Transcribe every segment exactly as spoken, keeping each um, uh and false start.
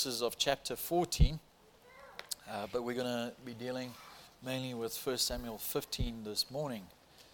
verses of chapter fourteen, uh, but we're going to be dealing mainly with First Samuel fifteen this morning.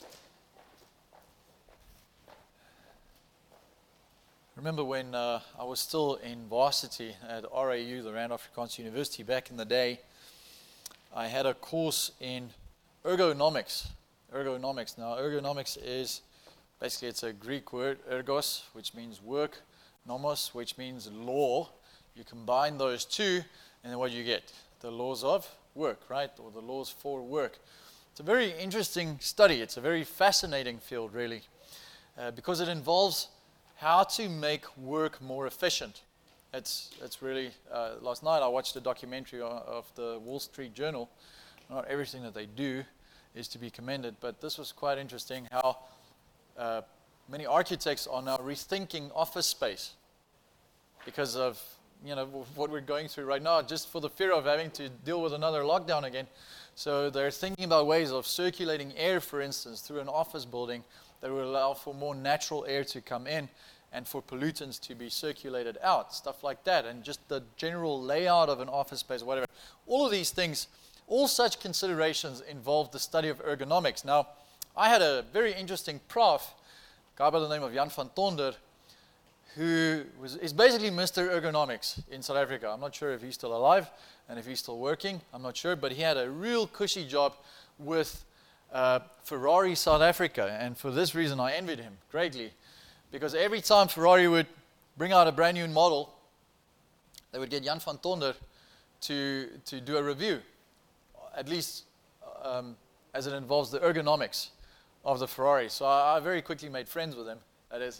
Remember when uh, I was still in varsity at R A U, the Rand Afrikaans University, back in the day, I had a course in ergonomics. Ergonomics. Now, ergonomics is basically it's a Greek word, ergos, which means work, nomos, which means law. You combine those two, and then what do you get? The laws of work, right? Or the laws for work. It's a very interesting study. It's a very fascinating field, really, uh, because it involves how to make work more efficient. It's it's really, uh, last night I watched a documentary of the Wall Street Journal. Not everything that they do is to be commended, but this was quite interesting how uh, many architects are now rethinking office space because of you know what we're going through right now, just for the fear of having to deal with another lockdown again. So they're thinking about ways of circulating air, for instance, through an office building that will allow for more natural air to come in and for pollutants to be circulated out, stuff like that, and just the general layout of an office space, whatever. All of these things, all such considerations involve the study of ergonomics. Now, I had a very interesting prof, a guy by the name of Jan van Tonder, who was, is basically Mister Ergonomics in South Africa. I'm not sure if he's still alive and if he's still working. I'm not sure, but he had a real cushy job with uh, Ferrari South Africa, and for this reason I envied him greatly, because every time Ferrari would bring out a brand new model, they would get Jan van Tonder to, to do a review, at least um, as it involves the ergonomics of the Ferrari. So I, I very quickly made friends with him. That is,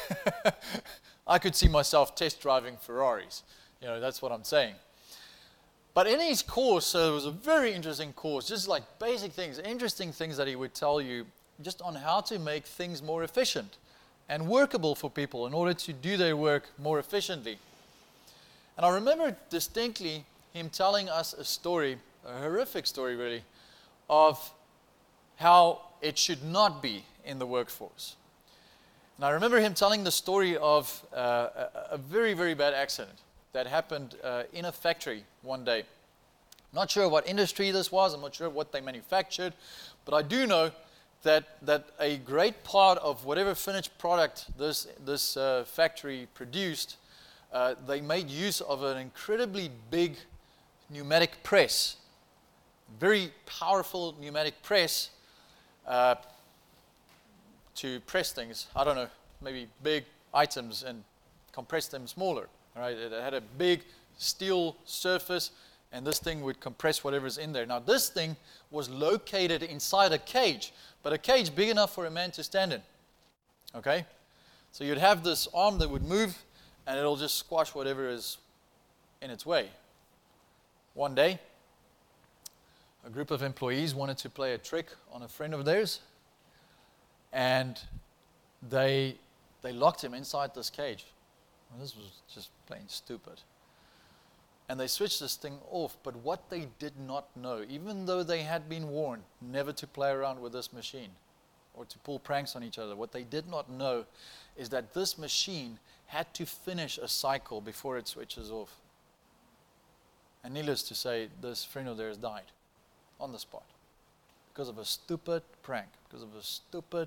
I could see myself test driving Ferraris. You know, that's what I'm saying. But in his course, so it was a very interesting course, just like basic things, interesting things that he would tell you just on how to make things more efficient and workable for people in order to do their work more efficiently. And I remember distinctly him telling us a story, a horrific story really, of how it should not be in the workforce. And I remember him telling the story of uh, a, a very, very bad accident that happened uh, in a factory one day. I'm not sure what industry this was, I'm not sure what they manufactured, but I do know that that a great part of whatever finished product this, this uh, factory produced, uh, they made use of an incredibly big pneumatic press, very powerful pneumatic press, uh, to press things, I don't know, maybe big items and compress them smaller. All right, it had a big steel surface, and this thing would compress whatever's in there. Now, this thing was located inside a cage, but a cage big enough for a man to stand in. Okay? So you'd have this arm that would move, and it'll just squash whatever is in its way. One day, a group of employees wanted to play a trick on a friend of theirs, and they they locked him inside this cage. Well, this was just plain stupid. And they switched this thing off, but what they did not know, even though they had been warned never to play around with this machine or to pull pranks on each other, what they did not know is that this machine had to finish a cycle before it switches off. And needless to say, this friend of theirs died on the spot because of a stupid prank, because of a stupid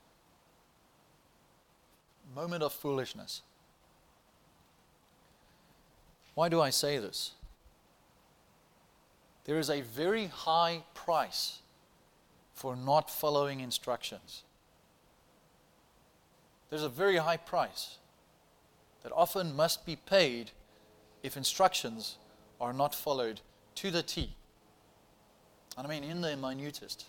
moment of foolishness. Why do I say this? There is a very high price for not following instructions. There's a very high price that often must be paid if instructions are not followed to the T. And I mean in the minutest.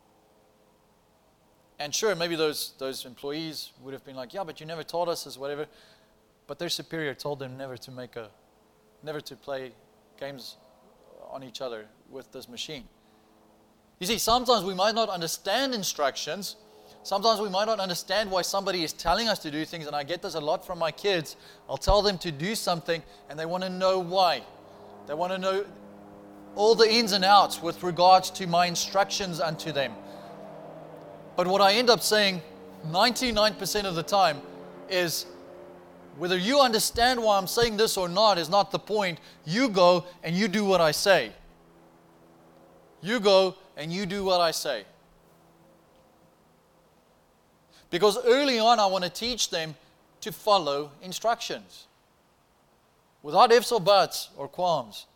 And sure, maybe those, those employees would have been like, yeah, but you never taught us this, whatever. But their superior told them never to make a never to play games on each other with this machine. You see, sometimes we might not understand instructions. Sometimes we might not understand why somebody is telling us to do things, and I get this a lot from my kids. I'll tell them to do something, and they want to know why. They want to know all the ins and outs with regards to my instructions unto them. But what I end up saying ninety-nine percent of the time is, Whether you understand why I'm saying this or not is not the point. You go and you do what I say. You go and you do what I say. Because early on, I want to teach them to follow instructions. Without ifs or buts or qualms.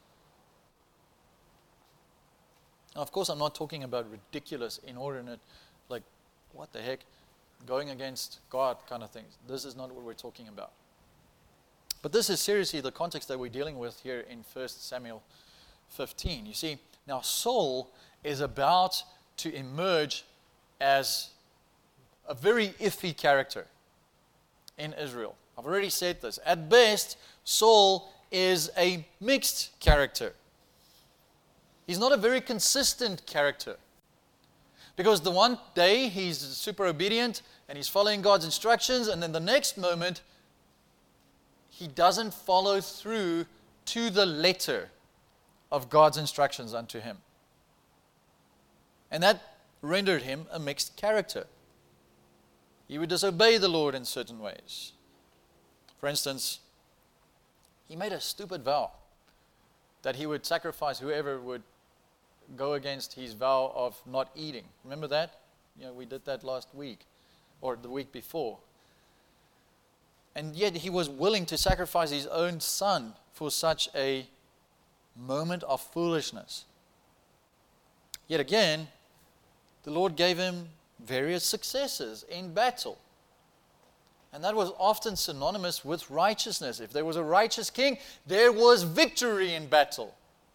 Now, of course, I'm not talking about ridiculous, inordinate, like, what the heck, going against God kind of things. This is not what we're talking about. But this is seriously the context that we're dealing with here in First Samuel fifteen. You see, now Saul is about to emerge as a very iffy character in Israel. I've already said this. At best, Saul is a mixed character. He's not a very consistent character. Because the one day he's super obedient and he's following God's instructions, and then the next moment he doesn't follow through to the letter of God's instructions unto him. And that rendered him a mixed character. He would disobey the Lord in certain ways. For instance, he made a stupid vow that he would sacrifice whoever would go against his vow of not eating. Remember that? You know, we did that last week or the week before. And yet he was willing to sacrifice his own son for such a moment of foolishness. Yet again, the Lord gave him various successes in battle. And that was often synonymous with righteousness. If there was a righteous king, there was victory in battle.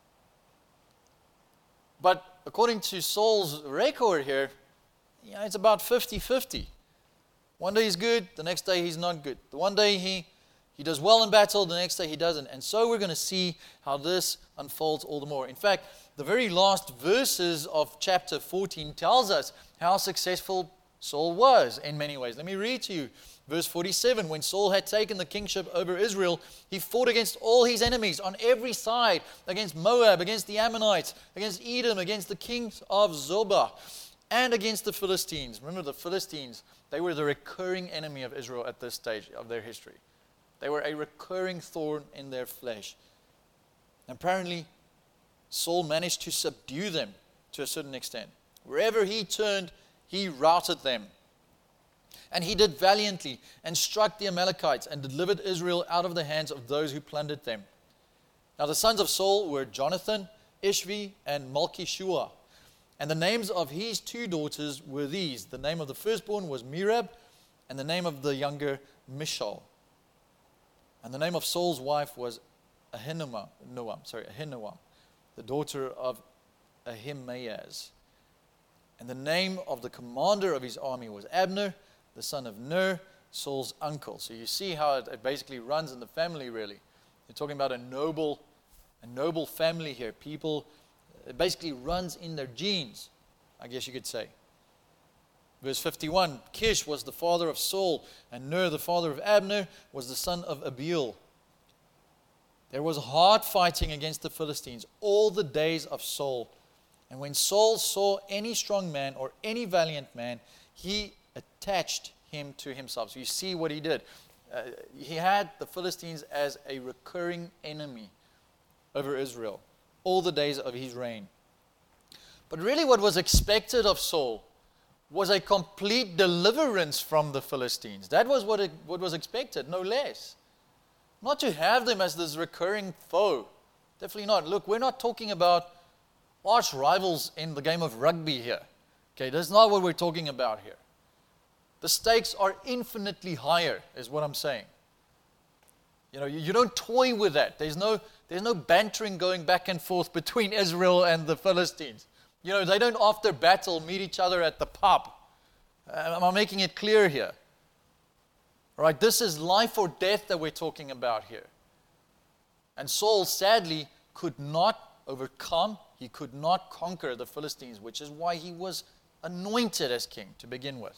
But according to Saul's record here, you know, it's about fifty-fifty. One day he's good, the next day he's not good. The one day he, he does well in battle, the next day he doesn't. And so we're going to see how this unfolds all the more. In fact, the very last verses of chapter fourteen tells us how successful Saul was in many ways. Let me read to you. Verse forty-seven, when Saul had taken the kingship over Israel, he fought against all his enemies on every side, against Moab, against the Ammonites, against Edom, against the kings of Zobah, and against the Philistines. Remember, the Philistines, they were the recurring enemy of Israel at this stage of their history. They were a recurring thorn in their flesh. Apparently, Saul managed to subdue them to a certain extent. Wherever he turned, he routed them. And he did valiantly and struck the Amalekites and delivered Israel out of the hands of those who plundered them. Now the sons of Saul were Jonathan, Ishvi, and Malchishua. And the names of his two daughters were these. The name of the firstborn was Merab, and the name of the younger Michal. And the name of Saul's wife was Ahinoam, Noam, sorry, Ahinoam, the daughter of Ahimaaz. And the name of the commander of his army was Abner, the son of Ner, Saul's uncle. So you see how it, it basically runs in the family, really. You're talking about a noble, a noble family here. People, it basically runs in their genes, I guess you could say. Verse fifty-one, Kish was the father of Saul, and Ner, the father of Abner, was the son of Abiel. There was hard fighting against the Philistines all the days of Saul. And when Saul saw any strong man or any valiant man, he attached him to himself. So you see what he did. Uh, he had the Philistines as a recurring enemy over Israel all the days of his reign. But really what was expected of Saul was a complete deliverance from the Philistines. That was what, it, what was expected, no less. Not to have them as this recurring foe. Definitely not. Look, we're not talking about arch rivals in the game of rugby here. Okay, that's not what we're talking about here. The stakes are infinitely higher, is what I'm saying. You know, you, you don't toy with that. There's no, there's no bantering going back and forth between Israel and the Philistines. You know, they don't after battle meet each other at the pub. Uh, am I making it clear here? All right, this is life or death that we're talking about here. And Saul, sadly, could not overcome, he could not conquer the Philistines, which is why he was anointed as king to begin with.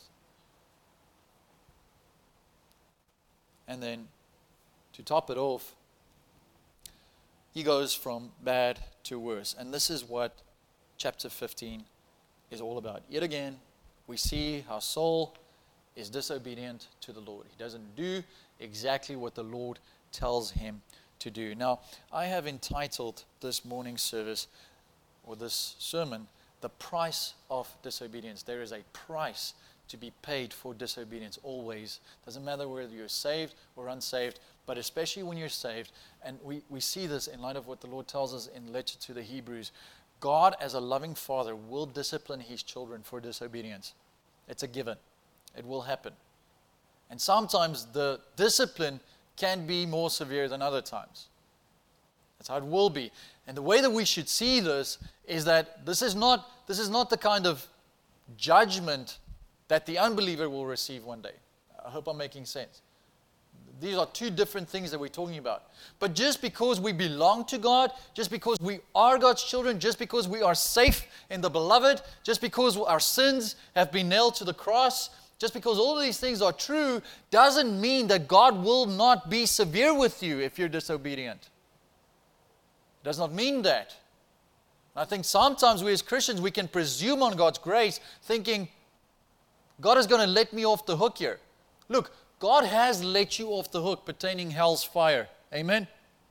And then, to top it off, he goes from bad to worse. And this is what chapter fifteen is all about. Yet again, we see how Saul is disobedient to the Lord. He doesn't do exactly what the Lord tells him to do. Now, I have entitled this morning's service, or this sermon, The Price of Disobedience. There is a price to be paid for disobedience always. Doesn't matter whether you're saved or unsaved, but especially when you're saved. And we, we see this in light of what the Lord tells us in the letter to the Hebrews. God, as a loving father, will discipline his children for disobedience. It's a given. It will happen. And sometimes the discipline can be more severe than other times. That's how it will be. And the way that we should see this is that this is not, this is not the kind of judgment that the unbeliever will receive one day. I hope I'm making sense. These are two different things that we're talking about. But just because we belong to God, just because we are God's children, just because we are safe in the beloved, just because our sins have been nailed to the cross, just because all of these things are true, doesn't mean that God will not be severe with you if you're disobedient. It does not mean that. I think sometimes we as Christians, we can presume on God's grace, thinking, God is going to let me off the hook here. Look, God has let you off the hook pertaining hell's fire. Amen?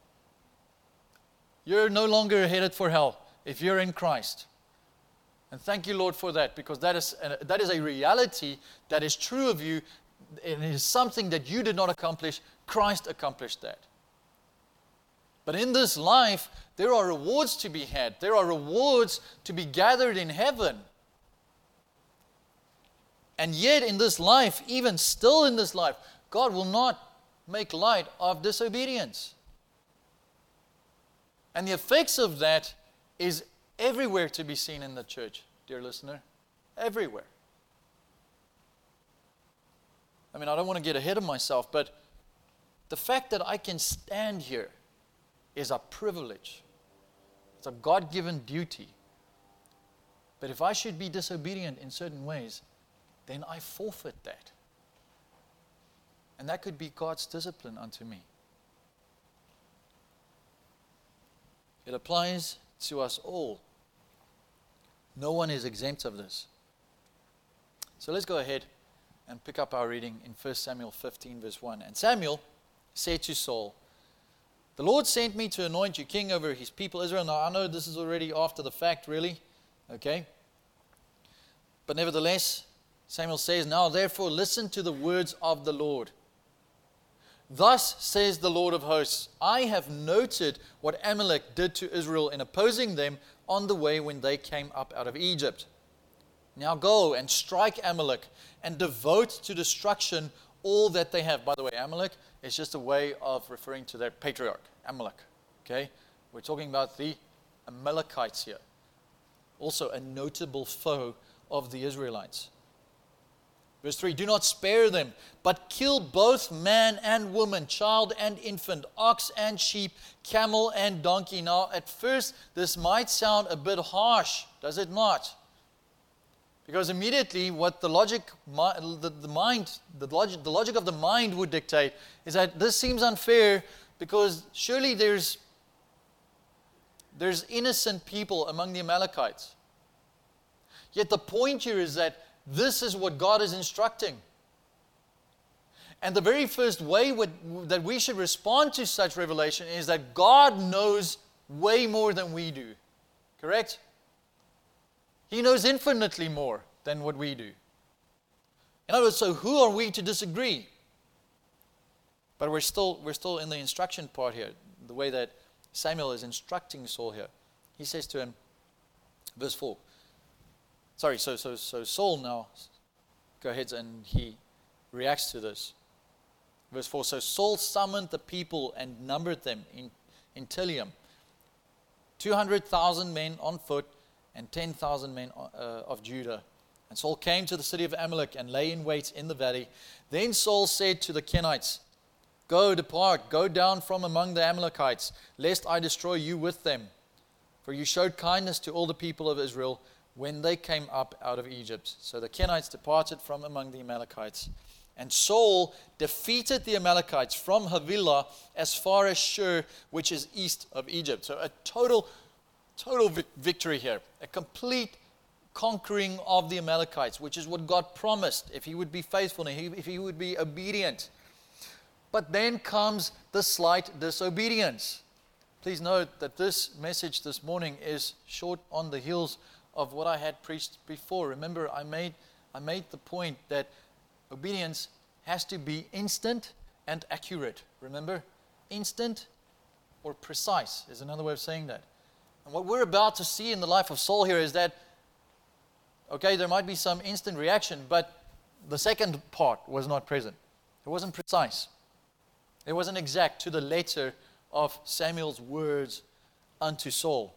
You're no longer headed for hell if you're in Christ. And thank you, Lord, for that, because that is, uh, that is a reality that is true of you. It is something that you did not accomplish. Christ accomplished that. But in this life, there are rewards to be had. There are rewards to be gathered in heaven. And yet in this life, even still in this life, God will not make light of disobedience. And the effects of that is everywhere to be seen in the church, dear listener. Everywhere. I mean, I don't want to get ahead of myself, but the fact that I can stand here is a privilege. It's a God-given duty. But if I should be disobedient in certain ways, then I forfeit that. And that could be God's discipline unto me. It applies to us all. No one is exempt of this. So let's go ahead and pick up our reading in First Samuel fifteen, verse one. And Samuel said to Saul, "The Lord sent me to anoint you king over his people Israel." Now, I know this is already after the fact, really. Okay? But nevertheless, Samuel says, "Now therefore listen to the words of the Lord. Thus says the Lord of hosts, I have noted what Amalek did to Israel in opposing them on the way when they came up out of Egypt. Now go and strike Amalek and devote to destruction all that they have." By the way, Amalek is just a way of referring to their patriarch, Amalek. Okay? We're talking about the Amalekites here. Also a notable foe of the Israelites. Verse three, "Do not spare them, but kill both man and woman, child and infant, ox and sheep, camel and donkey." Now, at first, this might sound a bit harsh, does it not? Because immediately, what the logic, the, the mind, the logic, the logic of the mind would dictate is that this seems unfair because surely there's, there's innocent people among the Amalekites. Yet the point here is that this is what God is instructing. And the very first way would, that we should respond to such revelation is that God knows way more than we do. Correct? He knows infinitely more than what we do. In other words, so who are we to disagree? But we're still, we're still in the instruction part here, the way that Samuel is instructing Saul here. He says to him, verse four, Sorry, so so so Saul now go ahead and he reacts to this. Verse four, "So Saul summoned the people and numbered them in, in Telium, two hundred thousand men on foot and ten thousand men uh, of Judah. And Saul came to the city of Amalek and lay in wait in the valley. Then Saul said to the Kenites, 'Go, depart, go down from among the Amalekites, lest I destroy you with them. For you showed kindness to all the people of Israel when they came up out of Egypt.' So the Kenites departed from among the Amalekites. And Saul defeated the Amalekites from Havilah as far as Shur, which is east of Egypt." So a total, total victory here. A complete conquering of the Amalekites, which is what God promised if he would be faithful and if he would be obedient. But then comes the slight disobedience. Please note that this message this morning is short on the heels of what I had preached before. Remember, I made I made the point that obedience has to be instant and accurate. Remember, instant or precise is another way of saying that. And what we're about to see in the life of Saul here is that, okay, there might be some instant reaction, but the second part was not present. It wasn't precise. It wasn't exact to the letter of Samuel's words unto Saul.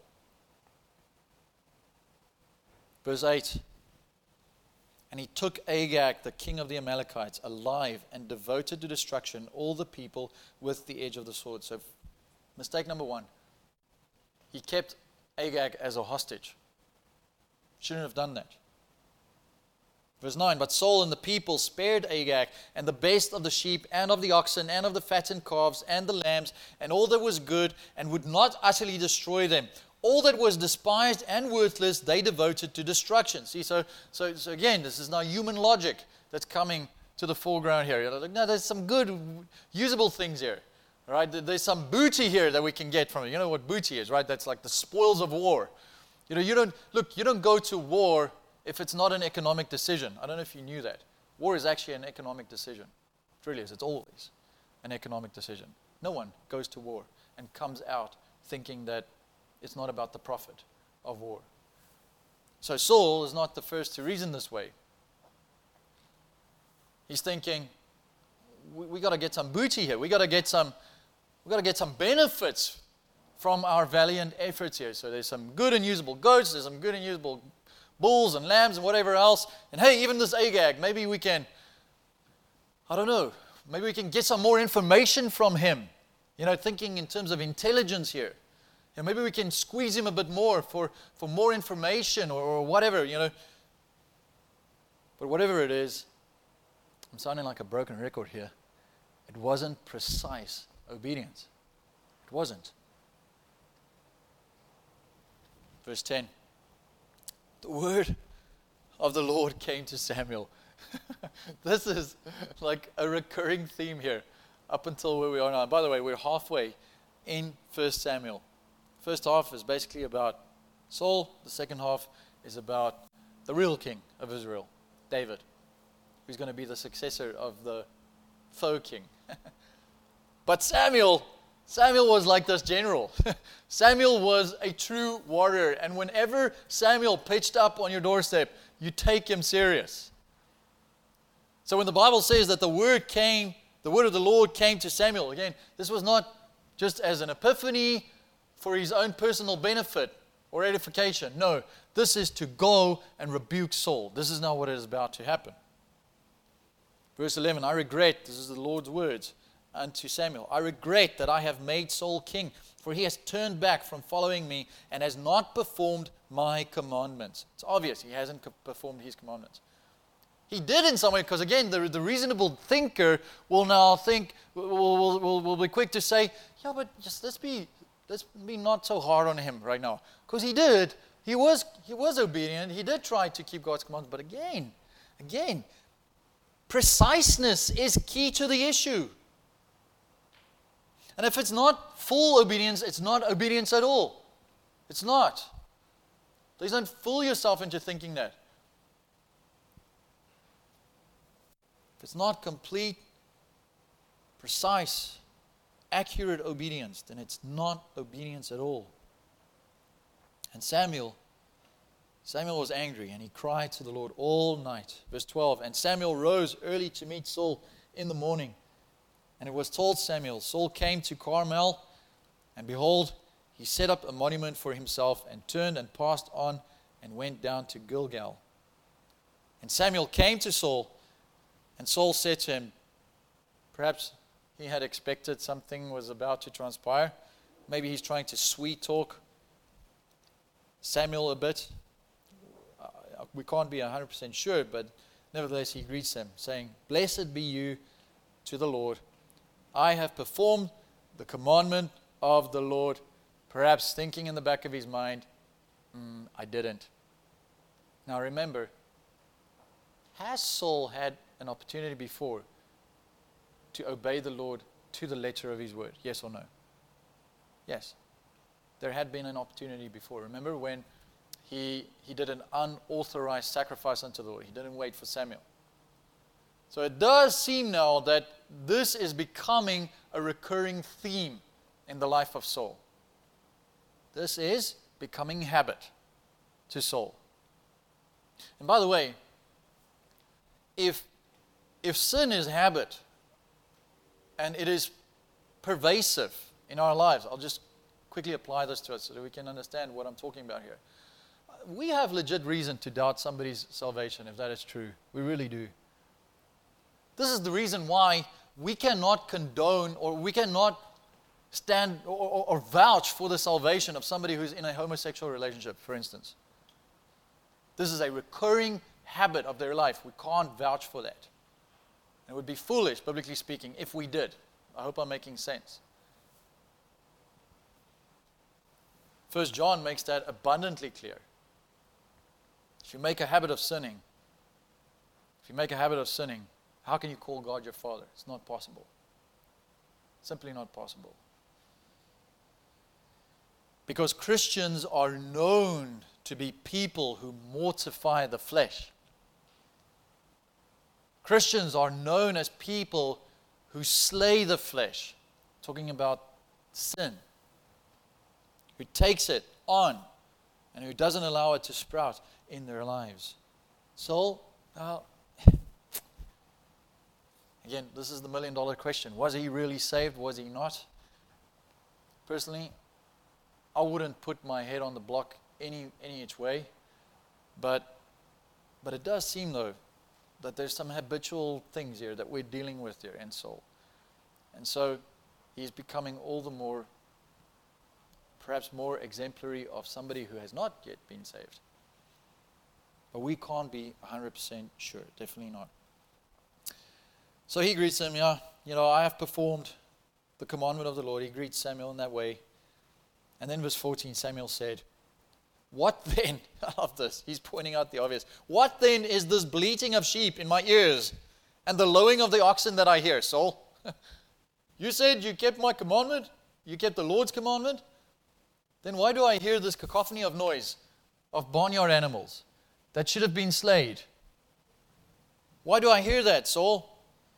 Verse eight. And he took Agag, the king of the Amalekites, alive and devoted to destruction all the people with the edge of the sword. So, mistake number one. He kept Agag as a hostage. Shouldn't have done that. Verse nine, but Saul and the people spared Agag and the best of the sheep and of the oxen and of the fattened calves and the lambs and all that was good, and would not utterly destroy them. All that was despised and worthless they devoted to destruction. See, so so, so again, this is now human logic that's coming to the foreground here. You're like, no, there's some good, usable things here. Right? There's some booty here that we can get from it. You know what booty is, right? That's like the spoils of war. You know, you don't look, you don't go to war if it's not an economic decision. I don't know if you knew that. War is actually an economic decision. It really is. It's always an economic decision. No one goes to war and comes out thinking that it's not about the profit of war. So Saul is not the first to reason this way. He's thinking, we, we got to get some booty here. We got to get some, we got to get some benefits from our valiant efforts here. So there's some good and usable goats. There's some good and usable bulls and lambs and whatever else. And hey, even this Agag, maybe we can, I don't know, maybe we can get some more information from him. You know, thinking in terms of intelligence here. And maybe we can squeeze him a bit more for, for more information or, or whatever, you know. But whatever it is, I'm sounding like a broken record here. It wasn't precise obedience. It wasn't. Verse ten. The word of the Lord came to Samuel. This is like a recurring theme here up until where we are now. And by the way, we're halfway in First Samuel. First half is basically about Saul. The second half is about the real king of Israel, David, who's going to be the successor of the faux king. But Samuel, Samuel was like this general. Samuel was a true warrior. And whenever Samuel pitched up on your doorstep, you take him serious. So when the Bible says that the word came, the word of the Lord came to Samuel, again, this was not just as an epiphany for his own personal benefit or edification. No, this is to go and rebuke Saul. This is not what is about to happen. Verse eleven, I regret, this is the Lord's words unto Samuel, I regret that I have made Saul king, for he has turned back from following me and has not performed my commandments. It's obvious he hasn't performed his commandments. He did in some way, because again, the, the reasonable thinker will now think, will, will, will, will be quick to say, yeah, but just let's be Let's be not so hard on him right now. Because he did. He was, he was obedient. He did try to keep God's commands. But again, again, preciseness is key to the issue. And if it's not full obedience, it's not obedience at all. It's not. Please don't fool yourself into thinking that. If it's not complete, precise, accurate obedience, then it's not obedience at all. And Samuel, Samuel was angry and he cried to the Lord all night. Verse twelve, and Samuel rose early to meet Saul in the morning. And it was told Samuel, Saul came to Carmel, and behold, he set up a monument for himself and turned and passed on and went down to Gilgal. And Samuel came to Saul, and Saul said to him, perhaps he had expected something was about to transpire. Maybe he's trying to sweet talk Samuel a bit. Uh, we can't be one hundred percent sure, but nevertheless he greets him, saying, blessed be you to the Lord. I have performed the commandment of the Lord. Perhaps thinking in the back of his mind, mm, I didn't. Now remember, has Saul had an opportunity before to obey the Lord to the letter of his word? Yes or no? Yes. There had been an opportunity before. Remember when he, he did an unauthorized sacrifice unto the Lord? He didn't wait for Samuel. So it does seem now that this is becoming a recurring theme in the life of Saul. This is becoming habit to Saul. And by the way, if, if sin is habit and it is pervasive in our lives, I'll just quickly apply this to us so that we can understand what I'm talking about here. We have legit reason to doubt somebody's salvation if that is true. We really do. This is the reason why we cannot condone or we cannot stand or, or, or vouch for the salvation of somebody who's in a homosexual relationship, for instance. This is a recurring habit of their life. We can't vouch for that. It would be foolish, biblically speaking, if we did. I hope I'm making sense. First John makes that abundantly clear. If you make a habit of sinning, if you make a habit of sinning, how can you call God your Father? It's not possible. Simply not possible. Because Christians are known to be people who mortify the flesh. Christians are known as people who slay the flesh. Talking about sin. Who takes it on and who doesn't allow it to sprout in their lives. So, uh, again, this is the million dollar question. Was he really saved? Was he not? Personally, I wouldn't put my head on the block any any each way. But but it does seem, though, that there's some habitual things here that we're dealing with here in Saul. And so he's becoming all the more, perhaps more exemplary of somebody who has not yet been saved. But we can't be one hundred percent sure. Definitely not. So he greets him, yeah, you know, I have performed the commandment of the Lord. He greets Samuel in that way. And then verse fourteen, Samuel said, what then, I love this, he's pointing out the obvious. What then is this bleating of sheep in my ears and the lowing of the oxen that I hear? Saul, you said you kept my commandment? You kept the Lord's commandment? Then why do I hear this cacophony of noise of barnyard animals that should have been slayed? Why do I hear that, Saul?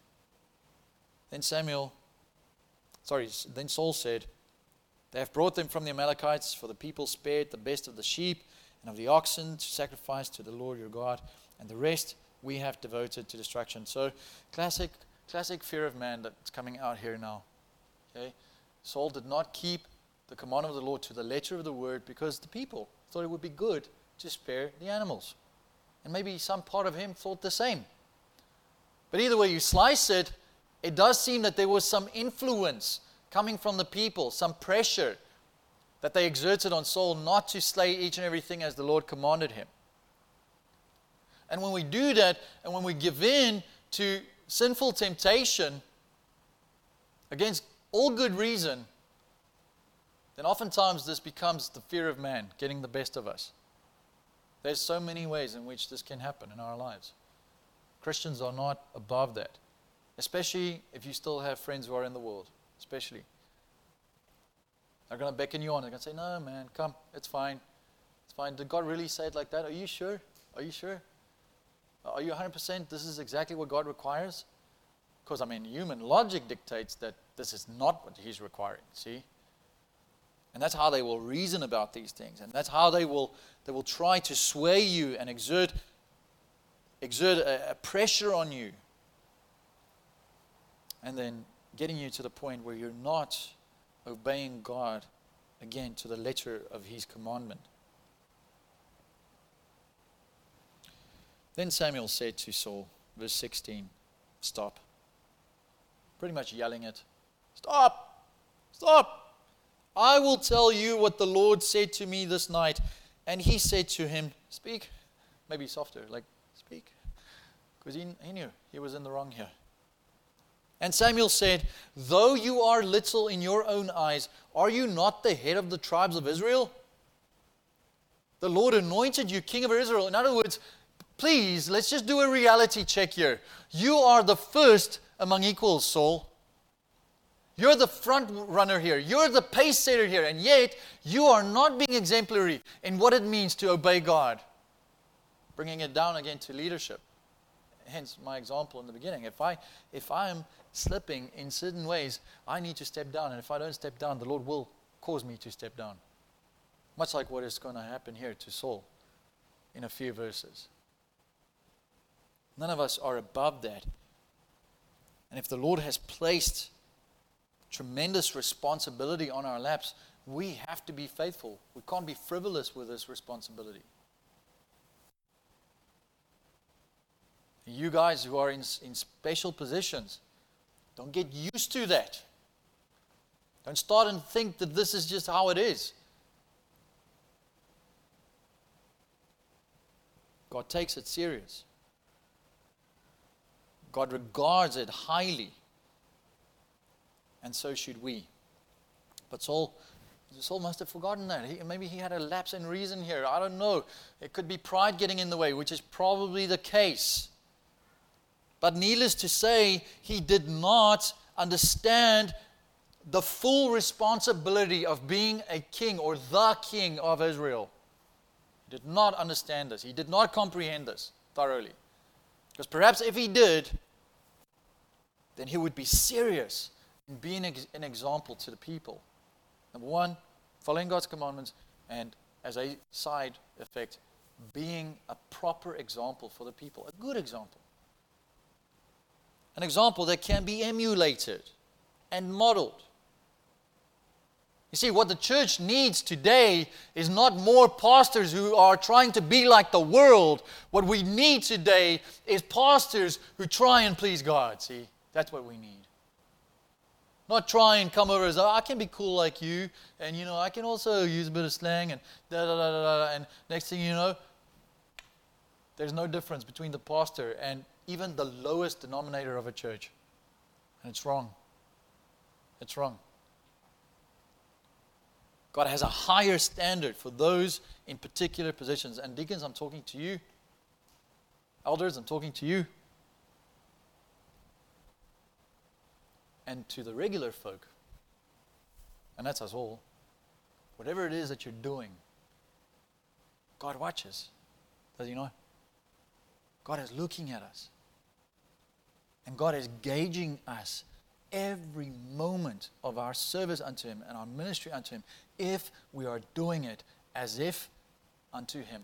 Then Samuel, sorry, then Saul said, they have brought them from the Amalekites, for the people spared the best of the sheep and of the oxen to sacrifice to the Lord your God, and the rest we have devoted to destruction. So, classic, classic fear of man that's coming out here now. Okay, Saul did not keep the command of the Lord to the letter of the word because the people thought it would be good to spare the animals, and maybe some part of him thought the same. But either way you slice it, it does seem that there was some influence coming from the people, some pressure that they exerted on Saul not to slay each and everything as the Lord commanded him. And when we do that, and when we give in to sinful temptation against all good reason, then oftentimes this becomes the fear of man getting the best of us. There's so many ways in which this can happen in our lives. Christians are not above that, especially if you still have friends who are in the world. Especially. They're going to beckon you on. They're going to say, no, man, come. It's fine. It's fine. Did God really say it like that? Are you sure? Are you sure? Are you one hundred percent this is exactly what God requires? Because, I mean, human logic dictates that this is not what He's requiring, see? And that's how they will reason about these things. And that's how they will they will try to sway you and exert, exert a, a pressure on you. And then getting you to the point where you're not obeying God, again, to the letter of His commandment. Then Samuel said to Saul, verse sixteen, stop. Pretty much yelling it. Stop! Stop! I will tell you what the Lord said to me this night. And he said to him, speak. Maybe softer, like, speak. Because he, he knew he was in the wrong here. And Samuel said, though you are little in your own eyes, are you not the head of the tribes of Israel? The Lord anointed you king of Israel. In other words, please, let's just do a reality check here. You are the first among equals, Saul. You're the front runner here. You're the pace setter here. And yet, you are not being exemplary in what it means to obey God. Bringing it down again to leadership. Hence my example in the beginning. If I, if I am slipping in certain ways, I need to step down. And if I don't step down, the Lord will cause me to step down. Much like what is going to happen here to Saul in a few verses. None of us are above that. And if the Lord has placed tremendous responsibility on our laps, we have to be faithful. We can't be frivolous with this responsibility. You guys who are in, in special positions, don't get used to that. Don't start and think that this is just how it is. God takes it serious. God regards it highly. And so should we. But Saul, Saul must have forgotten that. He, maybe he had a lapse in reason here. I don't know. It could be pride getting in the way, which is probably the case. But needless to say, he did not understand the full responsibility of being a king or the king of Israel. He did not understand this. He did not comprehend this thoroughly. Because perhaps if he did, then he would be serious in being an example to the people. Number one, following God's commandments, and as a side effect, being a proper example for the people, a good example. An example that can be emulated and modeled. You see, what the church needs today is not more pastors who are trying to be like the world. What we need today is pastors who try and please God. See, that's what we need. Not try and come over as, oh, I can be cool like you, and you know, I can also use a bit of slang, and da da da da da, and next thing you know, there's no difference between the pastor and even the lowest denominator of a church. And it's wrong. It's wrong. God has a higher standard for those in particular positions. And deacons, I'm talking to you. Elders, I'm talking to you. And to the regular folk. And that's us all. Whatever it is that you're doing, God watches. Does He not? God is looking at us. And God is gauging us every moment of our service unto Him and our ministry unto Him, if we are doing it as if unto Him.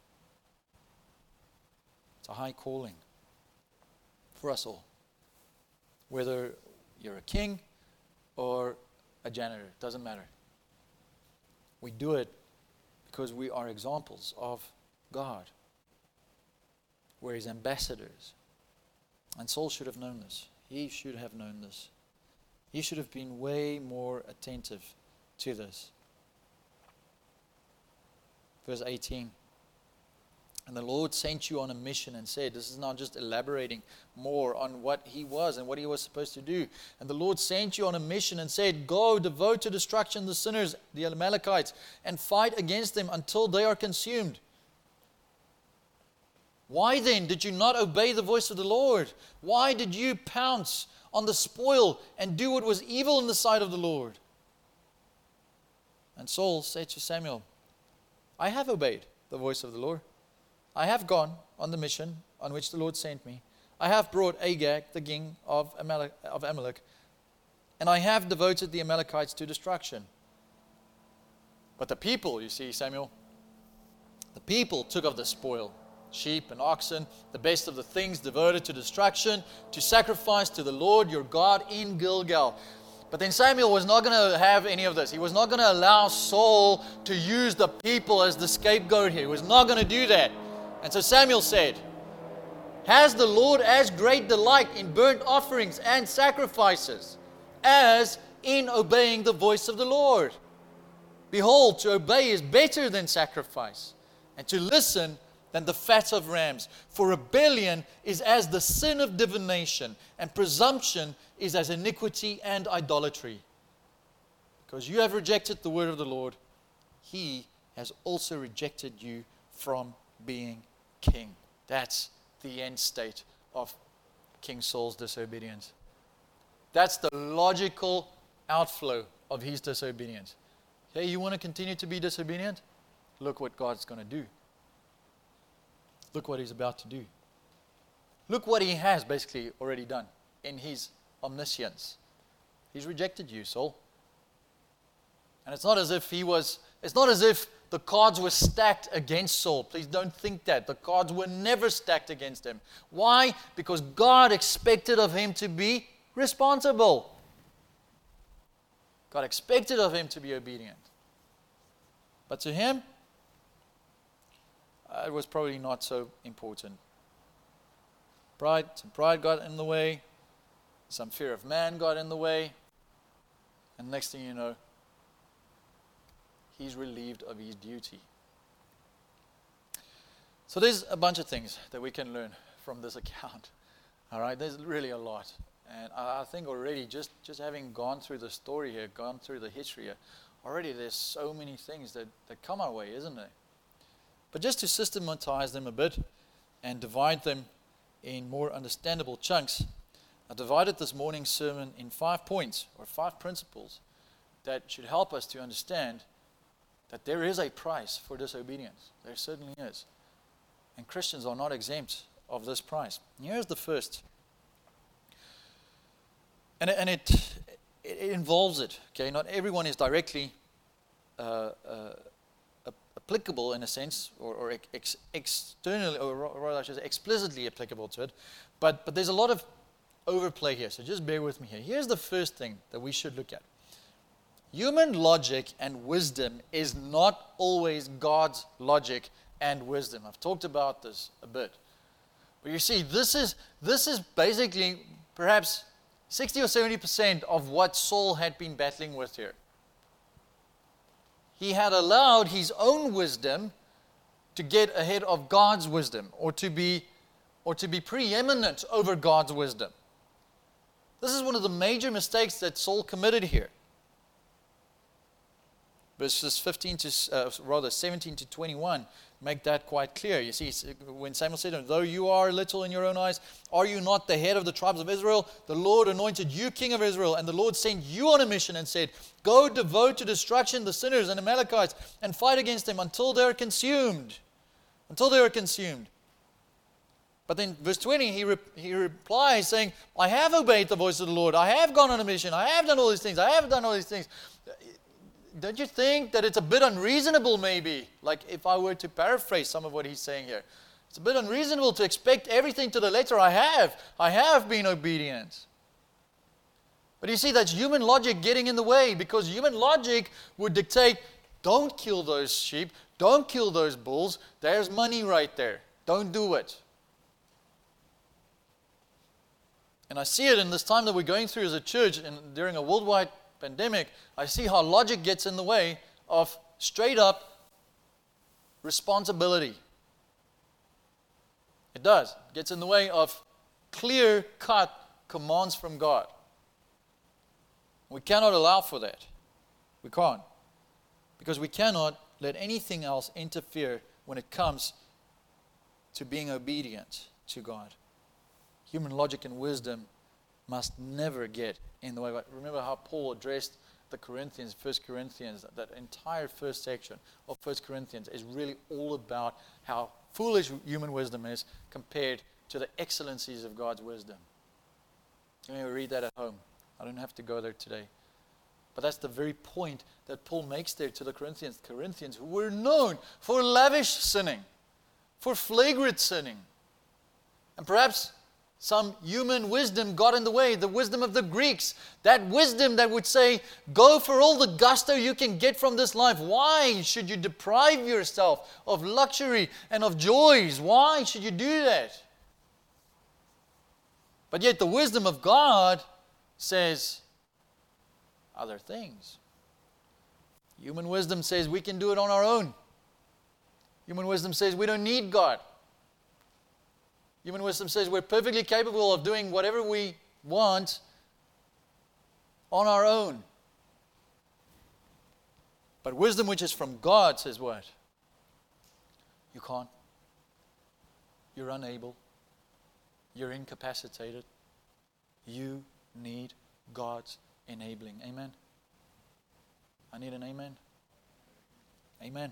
It's a high calling for us all. Whether you're a king or a janitor, it doesn't matter. We do it because we are examples of God. We're His ambassadors. And Saul should have known this. He should have known this. He should have been way more attentive to this. Verse eighteen. And the Lord sent you on a mission and said, this is now just elaborating more on what He was and what He was supposed to do. And the Lord sent you on a mission and said, go, devote to destruction the sinners, the Amalekites, and fight against them until they are consumed. Why then did you not obey the voice of the Lord? Why did you pounce on the spoil and do what was evil in the sight of the Lord? And Saul said to Samuel, I have obeyed the voice of the Lord. I have gone on the mission on which the Lord sent me. I have brought Agag, the king of Amalek, of Amalek, and I have devoted the Amalekites to destruction. But the people, you see, Samuel, the people took of the spoil, sheep and oxen, the best of the things devoted to destruction, to sacrifice to the Lord your God in Gilgal. But then Samuel was not going to have any of this. He was not going to allow Saul to use the people as the scapegoat here. He was not going to do that. And so Samuel said, has the Lord as great delight in burnt offerings and sacrifices as in obeying the voice of the Lord? Behold, to obey is better than sacrifice, and to listen than the fat of rams. For rebellion is as the sin of divination, and presumption is as iniquity and idolatry. Because you have rejected the word of the Lord, He has also rejected you from being king. That's the end state of King Saul's disobedience. That's the logical outflow of his disobedience. Hey, you want to continue to be disobedient? Look what God's going to do. Look what he's about to do. Look what he has basically already done in his omniscience. He's rejected you, Saul. And it's not as if he was, it's not as if the cards were stacked against Saul. Please don't think that. The cards were never stacked against him. Why? Because God expected of him to be responsible. God expected of him to be obedient. But to him, uh, it was probably not so important. Pride, some pride got in the way. Some fear of man got in the way. And next thing you know, he's relieved of his duty. So there's a bunch of things that we can learn from this account. All right, there's really a lot. And I think already just, just having gone through the story here, gone through the history here, already there's so many things that, that come our way, isn't there? But just to systematize them a bit and divide them in more understandable chunks, I divided this morning's sermon in five points or five principles that should help us to understand that there is a price for disobedience. There certainly is. And Christians are not exempt of this price. And here's the first. And, and it, it involves it. Okay, not everyone is directly uh, uh, applicable in a sense, or, or ex, externally, or rather I should say explicitly applicable to it. But, but there's a lot of overplay here, so just bear with me here. Here's the first thing that we should look at. Human logic and wisdom is not always God's logic and wisdom. I've talked about this a bit. But you see, this is this is basically perhaps sixty or seventy percent of what Saul had been battling with here. He had allowed his own wisdom to get ahead of God's wisdom, or to be or to be preeminent over God's wisdom. This is one of the major mistakes that Saul committed here. Verses fifteen to uh, rather seventeen to twenty-one make that quite clear. You see, when Samuel said, "Though you are little in your own eyes, are you not the head of the tribes of Israel? The Lord anointed you king of Israel, and the Lord sent you on a mission and said, Go devote to destruction the sinners and Amalekites, and fight against them until they are consumed." Until they are consumed. But then verse twenty, he, re- he replies saying, "I have obeyed the voice of the Lord. I have gone on a mission. I have done all these things. I have done all these things." Don't you think that it's a bit unreasonable maybe? Like if I were to paraphrase some of what he's saying here. It's a bit unreasonable to expect everything to the letter. I have. I have been obedient. But you see, that's human logic getting in the way, because human logic would dictate, don't kill those sheep. Don't kill those bulls. There's money right there. Don't do it. And I see it in this time that we're going through as a church and during a worldwide pandemic. I see how logic gets in the way of straight up responsibility. It does. It gets in the way of clear cut commands from God. We cannot allow for that. We can't. Because we cannot let anything else interfere when it comes to being obedient to God. Human logic and wisdom must never get in the way. But remember how Paul addressed the Corinthians, First Corinthians, that entire first section of First Corinthians is really all about how foolish human wisdom is compared to the excellencies of God's wisdom. You may read that at home. I don't have to go there today. But that's the very point that Paul makes there to the Corinthians. Corinthians who were known for lavish sinning, for flagrant sinning. And perhaps some human wisdom got in the way, the wisdom of the Greeks. That wisdom that would say, go for all the gusto you can get from this life. Why should you deprive yourself of luxury and of joys? Why should you do that? But yet the wisdom of God says other things. Human wisdom says we can do it on our own. Human wisdom says we don't need God. Human wisdom says we're perfectly capable of doing whatever we want on our own. But wisdom which is from God says what? You can't. You're unable. You're incapacitated. You need God's enabling. Amen? I need an amen. Amen.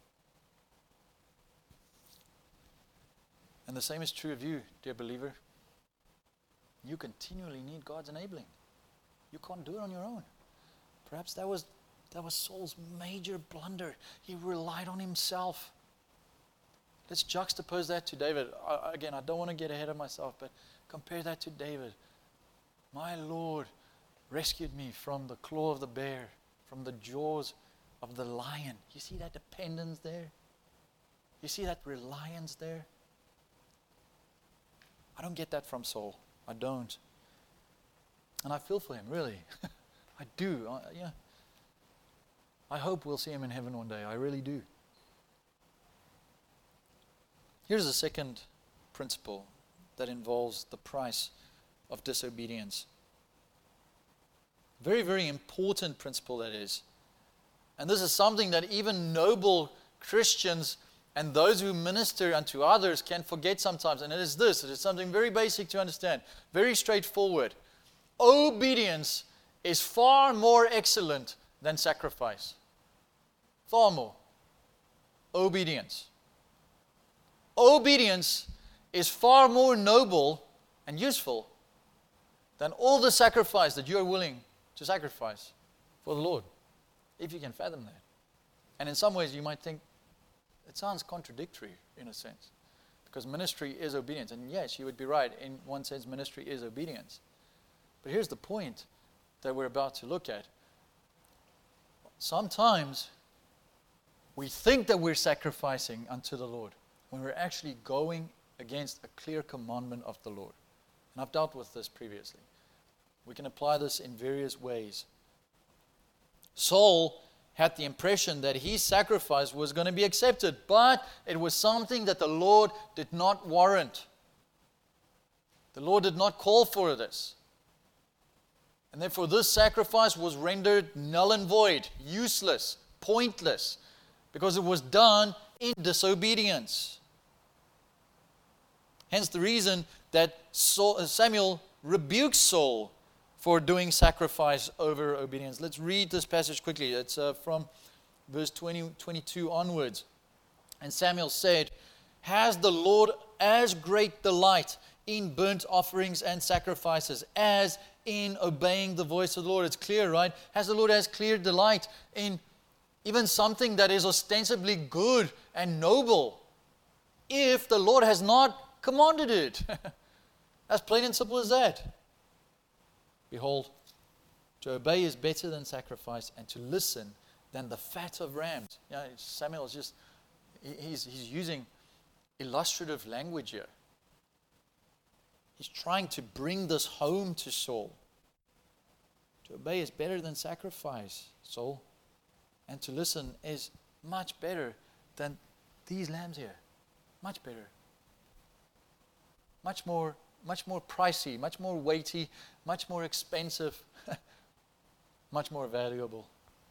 And the same is true of you, dear believer. You continually need God's enabling. You can't do it on your own. Perhaps that was that was Saul's major blunder. He relied on himself. Let's juxtapose that to David. I, again, I don't want to get ahead of myself, but compare that to David. My Lord rescued me from the claw of the bear, from the jaws of the lion. You see that dependence there? You see that reliance there? I don't get that from Saul. I don't. And I feel for him, really. I do. I, yeah. I hope we'll see him in heaven one day. I really do. Here's a second principle that involves the price of disobedience. Very, very important principle that is. And this is something that even noble Christians and those who minister unto others can forget sometimes. And it is this. It is something very basic to understand. Very straightforward. Obedience is far more excellent than sacrifice. Far more. Obedience. Obedience is far more noble and useful than all the sacrifice that you are willing to sacrifice for the Lord. If you can fathom that. And in some ways you might think, it sounds contradictory in a sense. Because ministry is obedience. And yes, you would be right. In one sense, ministry is obedience. But here's the point that we're about to look at. Sometimes we think that we're sacrificing unto the Lord when we're actually going against a clear commandment of the Lord. And I've dealt with this previously. We can apply this in various ways. Saul had the impression that his sacrifice was going to be accepted, but it was something that the Lord did not warrant. The Lord did not call for this. And therefore this sacrifice was rendered null and void, useless, pointless, because it was done in disobedience. Hence the reason that Samuel rebukes Saul for doing sacrifice over obedience. Let's read this passage quickly. It's uh, from verse twenty, twenty-two onwards. And Samuel said, "Has the Lord as great delight in burnt offerings and sacrifices as in obeying the voice of the Lord?" It's clear, right? Has the Lord as clear delight in even something that is ostensibly good and noble if the Lord has not commanded it? As plain and simple as that. Behold, to obey is better than sacrifice, and to listen than the fat of rams. Yeah, Samuel is just, he's, he's using illustrative language here. He's trying to bring this home to Saul. To obey is better than sacrifice, Saul. And to listen is much better than these lambs here. Much better. Much more Much more pricey, much more weighty, much more expensive, much more valuable.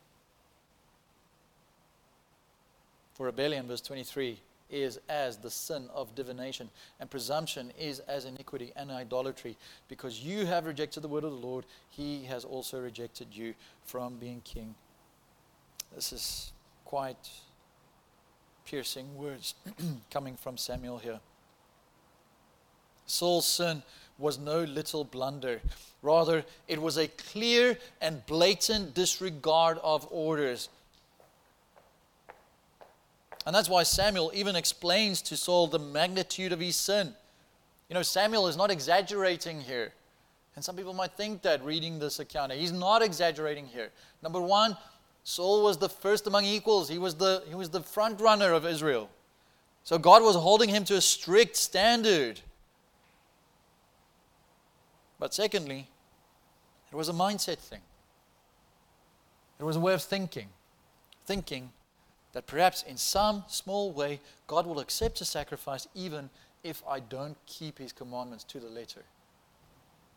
For rebellion, verse twenty-three, is as the sin of divination, and presumption is as iniquity and idolatry. Because you have rejected the word of the Lord, he has also rejected you from being king. This is quite piercing words coming from Samuel here. Saul's sin was no little blunder. Rather, it was a clear and blatant disregard of orders. And that's why Samuel even explains to Saul the magnitude of his sin. You know, Samuel is not exaggerating here. And some people might think that reading this account. He's not exaggerating here. Number one, Saul was the first among equals. He was the, he was the front runner of Israel. So God was holding him to a strict standard. But secondly, it was a mindset thing. It was a way of thinking. Thinking that perhaps in some small way, God will accept a sacrifice even if I don't keep his commandments to the letter.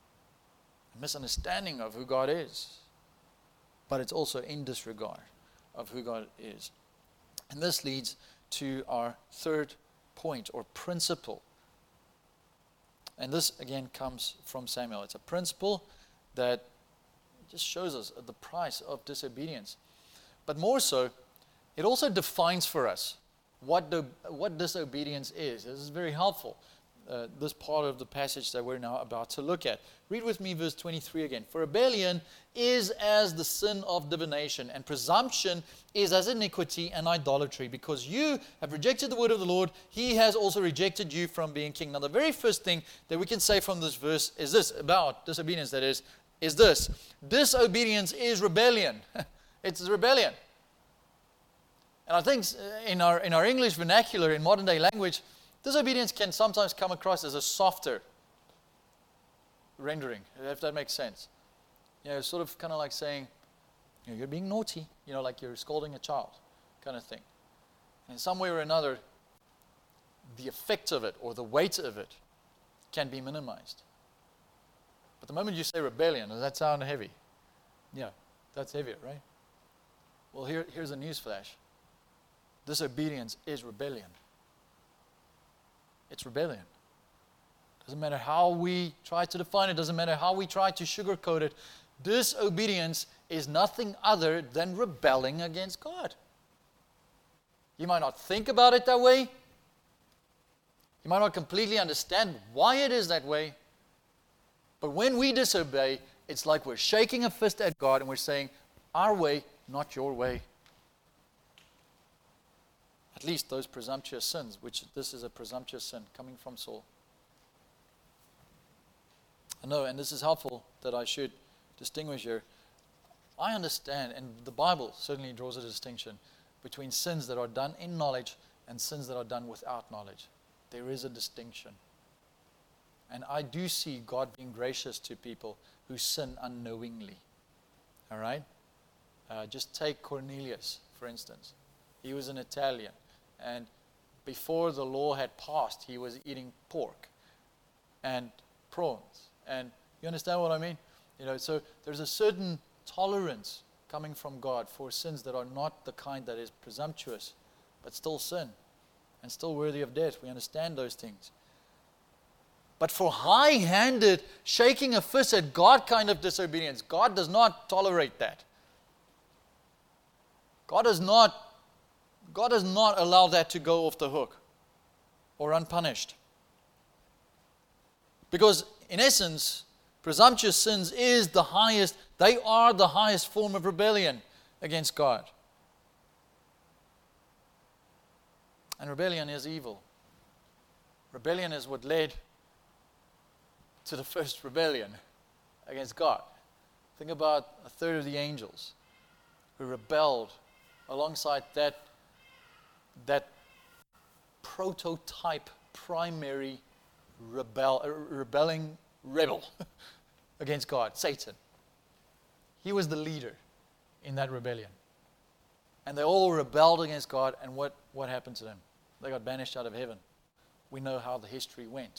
A misunderstanding of who God is. But it's also in disregard of who God is. And this leads to our third point or principle. And this, again, comes from Samuel. It's a principle that just shows us the price of disobedience. But more so, it also defines for us what, the, what disobedience is. This is very helpful, uh, this part of the passage that we're now about to look at. Read with me verse twenty-three again. For rebellion is as the sin of divination, and presumption is as iniquity and idolatry. Because you have rejected the word of the Lord, he has also rejected you from being king. Now, the very first thing that we can say from this verse is this, about disobedience, that is, is this. Disobedience is rebellion. It's rebellion. And I think in our, in our English vernacular, in modern day language, disobedience can sometimes come across as a softer rendering, if that makes sense. You know, sort of kind of like saying, you know, you're being naughty, you know, like you're scolding a child, kind of thing. And in some way or another, the effect of it or the weight of it can be minimized. But the moment you say rebellion, does that sound heavy? Yeah, that's heavier, right? Well, here, here's a news flash. Disobedience is rebellion. It's rebellion. Doesn't matter how we try to define it, doesn't matter how we try to sugarcoat it. Disobedience is nothing other than rebelling against God. You might not think about it that way. You might not completely understand why it is that way. But when we disobey, it's like we're shaking a fist at God and we're saying, our way, not your way. At least those presumptuous sins, which this is a presumptuous sin coming from Saul. I know, and this is helpful that I should distinguish here. I understand, and the Bible certainly draws a distinction between sins that are done in knowledge and sins that are done without knowledge. There is a distinction. And I do see God being gracious to people who sin unknowingly. All right? Uh, just take Cornelius, for instance. He was an Italian. And before the law had passed, he was eating pork and prawns. And you understand what I mean? You know, so there's a certain tolerance coming from God for sins that are not the kind that is presumptuous, but still sin and still worthy of death. We understand those things. But for high-handed, shaking a fist at God kind of disobedience, God does not tolerate that. God does not God does not allow that to go off the hook or unpunished. Because in essence, presumptuous sins is the highest, they are the highest form of rebellion against God. And rebellion is evil. Rebellion is what led to the first rebellion against God. Think about a third of the angels who rebelled alongside that that prototype primary rebel, uh, rebelling rebel against God, Satan. He was the leader in that rebellion. And they all rebelled against God, and what, what happened to them? They got banished out of heaven. We know how the history went.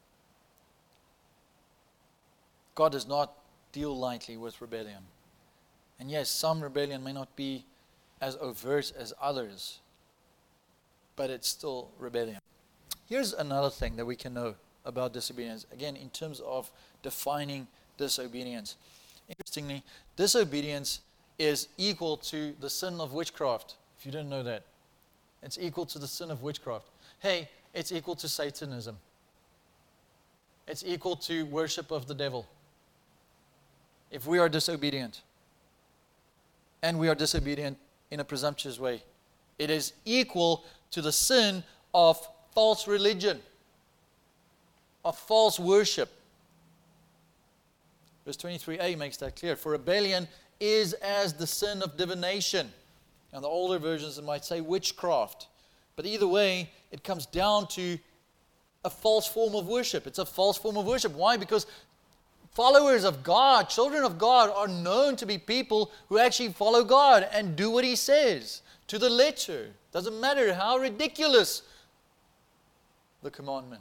God does not deal lightly with rebellion. And yes, some rebellion may not be as overt as others, but it's still rebellion. Here's another thing that we can know about disobedience, again, in terms of defining disobedience. Interestingly, disobedience is equal to the sin of witchcraft, if you didn't know that. It's equal to the sin of witchcraft. Hey, it's equal to Satanism. It's equal to worship of the devil. If we are disobedient, and we are disobedient in a presumptuous way, it is equal to the sin of false religion, of false worship. Verse twenty-three a makes that clear. For rebellion is as the sin of divination. And the older versions might say witchcraft. But either way, it comes down to a false form of worship. It's a false form of worship. Why? Because followers of God, children of God, are known to be people who actually follow God and do what He says to the letter. Doesn't matter how ridiculous the commandment.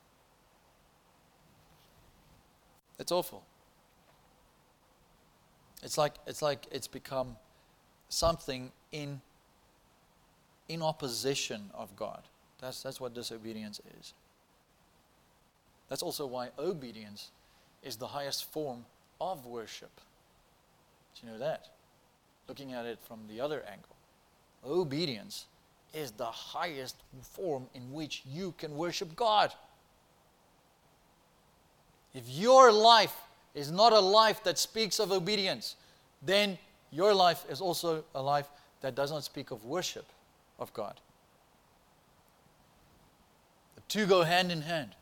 It's awful. It's like it's like it's become something in in opposition of God. That's that's what disobedience is. That's also why obedience is the highest form of worship. Do you know that? Looking at it from the other angle. Obedience is the highest form in which you can worship God. If your life is not a life that speaks of obedience, then your life is also a life that does not speak of worship of God. The two go hand in hand.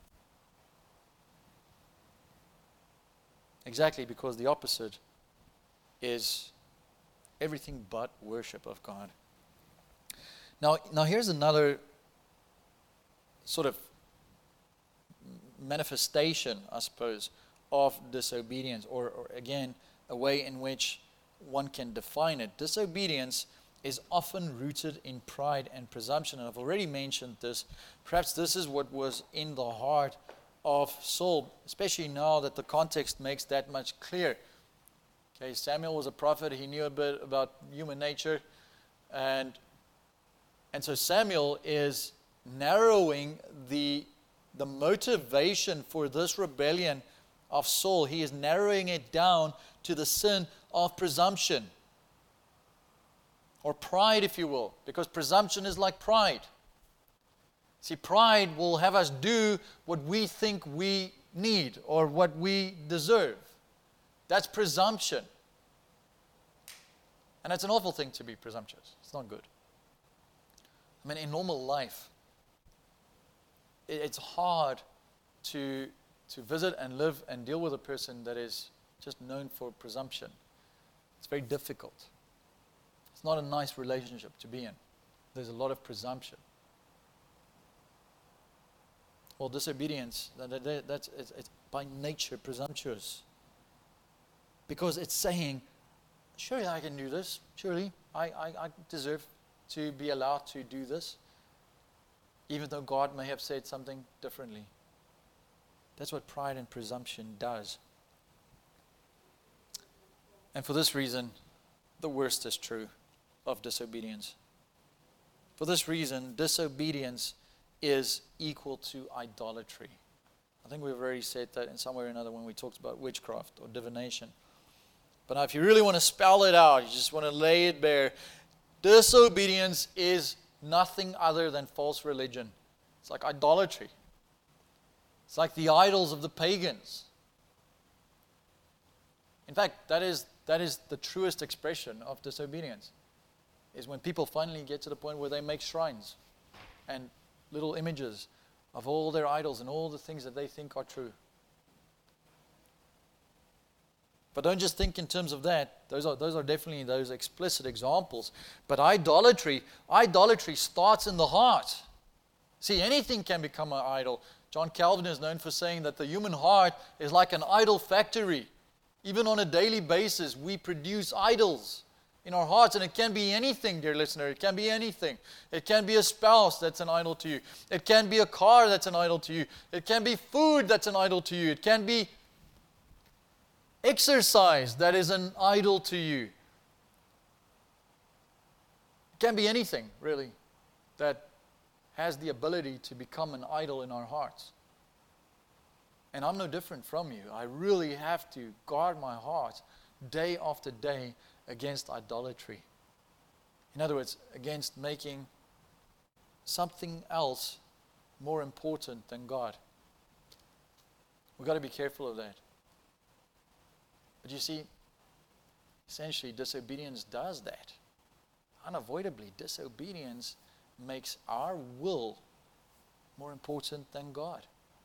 Exactly, because the opposite is everything but worship of God. Now, now here's another sort of manifestation, I suppose, of disobedience, or, or again, a way in which one can define it. Disobedience is often rooted in pride and presumption, and I've already mentioned this. Perhaps this is what was in the heart of Saul, especially now that the context makes that much clear. Okay, Samuel was a prophet. He knew a bit about human nature, and and so Samuel is narrowing the the motivation for this rebellion of Saul. He is narrowing it down to the sin of presumption, or pride, if you will, because presumption is like pride. See, pride will have us do what we think we need or what we deserve. That's presumption. And it's an awful thing to be presumptuous. It's not good. I mean, in normal life, it's hard to, to visit and live and deal with a person that is just known for presumption. It's very difficult. It's not a nice relationship to be in. There's a lot of presumption. Well, disobedience, that, that, that's it's, it's by nature presumptuous. Because it's saying, surely I can do this. Surely I, I, I deserve to be allowed to do this. Even though God may have said something differently. That's what pride and presumption does. And for this reason, the worst is true of disobedience. For this reason, disobedience is equal to idolatry. I think we've already said that in some way or another when we talked about witchcraft or divination. But now if you really want to spell it out, you just want to lay it bare, disobedience is nothing other than false religion. It's like idolatry. It's like the idols of the pagans. In fact, that is that is the truest expression of disobedience, is when people finally get to the point where they make shrines and little images of all their idols and all the things that they think are true. But don't just think in terms of that. Those are those are definitely those explicit examples. But idolatry, idolatry starts in the heart. See, anything can become an idol. John Calvin is known for saying that the human heart is like an idol factory. Even on a daily basis, we produce idols in our hearts, and it can be anything, dear listener. It can be anything. It can be a spouse that's an idol to you. It can be a car that's an idol to you. It can be food that's an idol to you. It can be exercise that is an idol to you. It can be anything, really, that has the ability to become an idol in our hearts. And I'm no different from you. I really have to guard my heart day after day against idolatry. In other words, against making something else more important than God. We've got to be careful of that. But you see, essentially disobedience does that. Unavoidably, disobedience makes our will more important than God.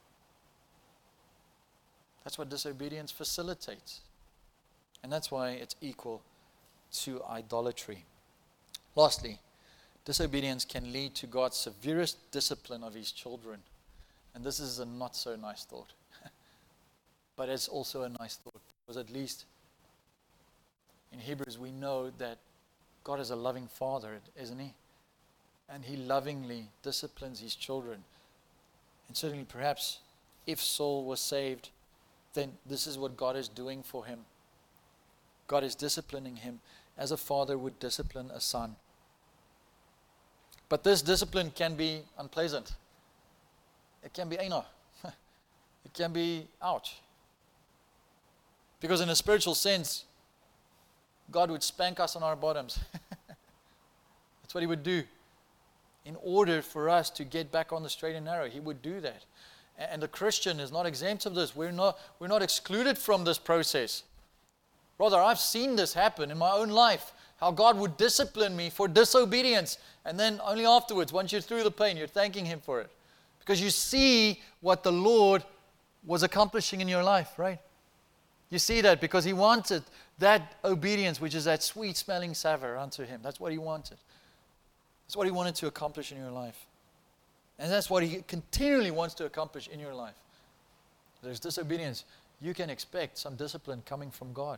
That's what disobedience facilitates. And that's why it's equal to idolatry. Lastly, disobedience can lead to God's severest discipline of His children. And this is a not so nice thought. But it's also a nice thought. Because at least in Hebrews we know that God is a loving Father, isn't He? And He lovingly disciplines His children. And certainly perhaps if Saul was saved, then this is what God is doing for him. God is disciplining him as a father would discipline a son. But this discipline can be unpleasant. It can be anal. It can be ouch. Because in a spiritual sense, God would spank us on our bottoms. That's what he would do. In order for us to get back on the straight and narrow, he would do that. And the Christian is not exempt of this. We're not, we're not excluded from this process. Brother, I've seen this happen in my own life. How God would discipline me for disobedience. And then only afterwards, once you're through the pain, you're thanking him for it. Because you see what the Lord was accomplishing in your life, right? You see that because he wanted that obedience, which is that sweet smelling savor unto him. That's what he wanted. That's what he wanted to accomplish in your life. And that's what he continually wants to accomplish in your life. There's disobedience. You can expect some discipline coming from God.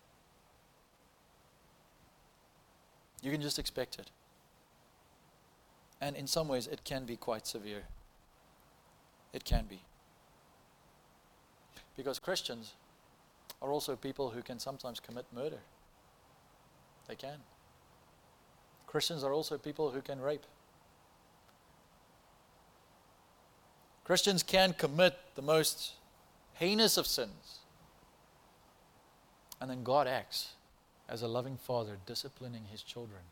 You can just expect it. And in some ways, it can be quite severe. It can be. Because Christians are also people who can sometimes commit murder. They can. Christians are also people who can rape. Christians can commit the most heinous of sins. And then God acts as a loving father disciplining his children.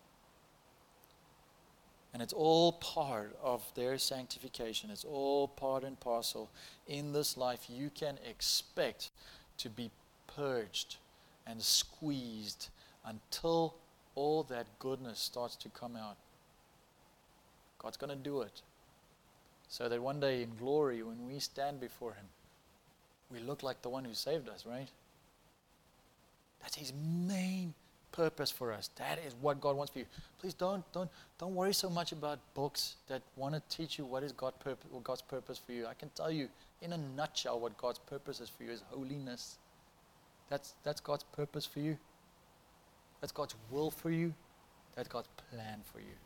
And it's all part of their sanctification. It's all part and parcel. In this life, you can expect to be purged and squeezed until all that goodness starts to come out. God's going to do it. So that one day in glory, when we stand before him, we look like the one who saved us, right? That's his main purpose for us. That is what God wants for you. Please don't don't don't worry so much about books that want to teach you what is God purpose, what God's purpose for you. I can tell you in a nutshell what God's purpose is for you is holiness. That's that's God's purpose for you. That's God's will for you. That's God's plan for you.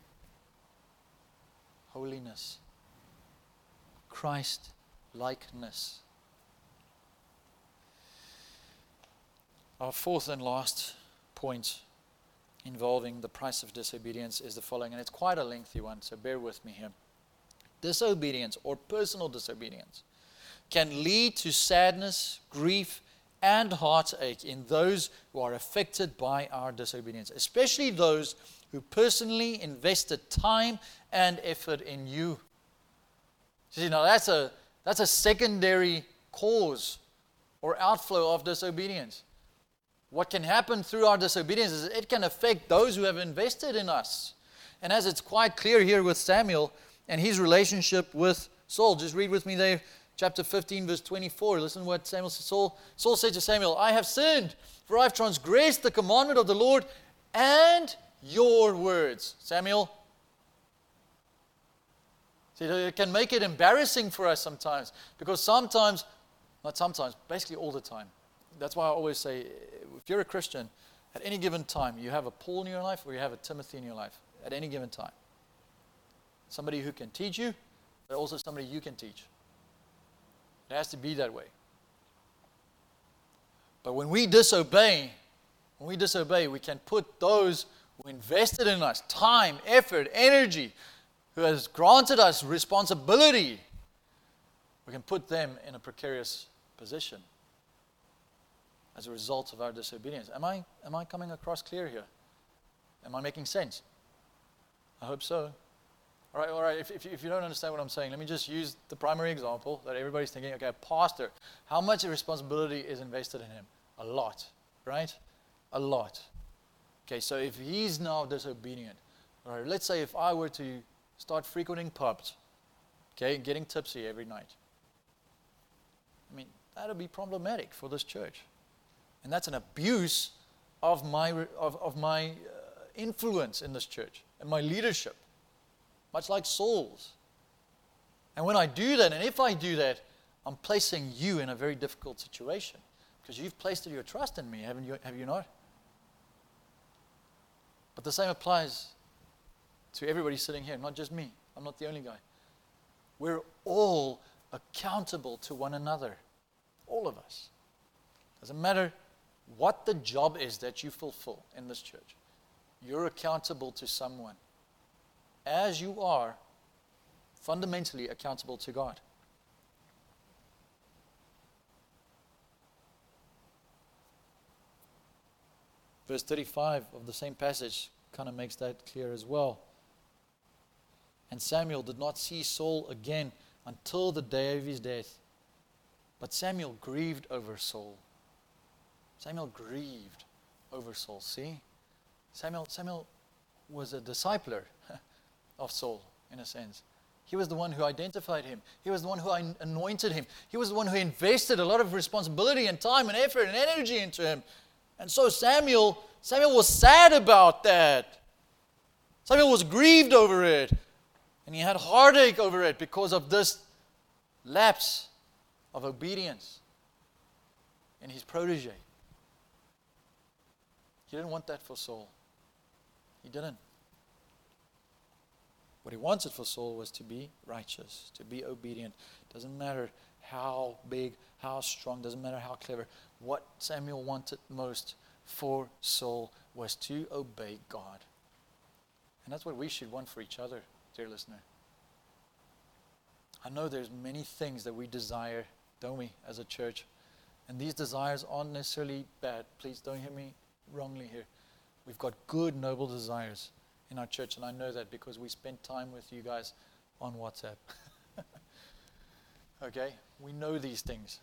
Holiness. Christ likeness. Our fourth and last point involving the price of disobedience is the following, and it's quite a lengthy one, so bear with me here. Disobedience or personal disobedience can lead to sadness, grief, and heartache in those who are affected by our disobedience, especially those who personally invested time and effort in you. See, now that's a that's a secondary cause or outflow of disobedience. What can happen through our disobedience is it can affect those who have invested in us. And as it's quite clear here with Samuel and his relationship with Saul, just read with me there, chapter fifteen, verse twenty-four. Listen to what Samuel said. Saul, Saul said to Samuel, I have sinned, for I have transgressed the commandment of the Lord and your words. Samuel, see, it can make it embarrassing for us sometimes, because sometimes, not sometimes, basically all the time. That's why I always say, if you're a Christian, at any given time, you have a Paul in your life or you have a Timothy in your life, at any given time. Somebody who can teach you, but also somebody you can teach. It has to be that way. But when we disobey, when we disobey, we can put those who invested in us, time, effort, energy, who has granted us responsibility, we can put them in a precarious position as a result of our disobedience. Am I, am I coming across clear here? Am I making sense? I hope so. All right, all right. If, if, if you don't understand what I'm saying, let me just use the primary example that everybody's thinking, okay, a pastor, how much responsibility is invested in him? A lot, right? A lot. Okay, so if he's now disobedient, all right, let's say if I were to start frequenting pubs, okay, getting tipsy every night, I mean, that would be problematic for this church. And that's an abuse of my, of, of my uh, influence in this church and my leadership, much like Saul's. And when I do that, and if I do that, I'm placing you in a very difficult situation because you've placed your trust in me, haven't you? Have you not? But the same applies to everybody sitting here, not just me. I'm not the only guy. We're all accountable to one another. All of us. Doesn't matter what the job is that you fulfill in this church. You're accountable to someone, as you are fundamentally accountable to God. Verse thirty-five of the same passage kind of makes that clear as well. And Samuel did not see Saul again until the day of his death. But Samuel grieved over Saul. Samuel grieved over Saul. See? Samuel, Samuel was a discipler of Saul, in a sense. He was the one who identified him. He was the one who anointed him. He was the one who invested a lot of responsibility and time and effort and energy into him. And so Samuel, Samuel was sad about that. Samuel was grieved over it. And he had heartache over it because of this lapse of obedience in his protege. He didn't want that for Saul. He didn't. What he wanted for Saul was to be righteous, to be obedient. Doesn't matter how big, how strong, doesn't matter how clever. What Samuel wanted most for Saul was to obey God. And that's what we should want for each other, dear listener. I know there's many things that we desire, don't we, as a church? And these desires aren't necessarily bad. Please don't hear me wrongly here. We've got good, noble desires in our church, and I know that because we spend time with you guys on WhatsApp. Okay? We know these things.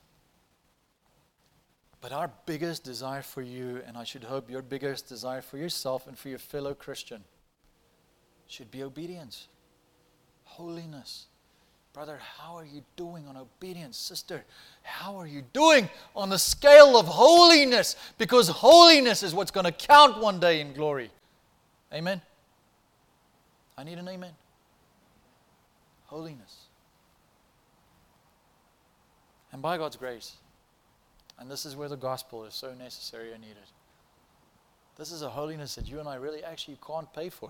But our biggest desire for you, and I should hope your biggest desire for yourself and for your fellow Christian, should be obedience, holiness. Brother, how are you doing on obedience? Sister, how are you doing on the scale of holiness? Because holiness is what's going to count one day in glory. Amen? I need an amen. Holiness. And by God's grace, and this is where the gospel is so necessary and needed, this is a holiness that you and I really actually can't pay for.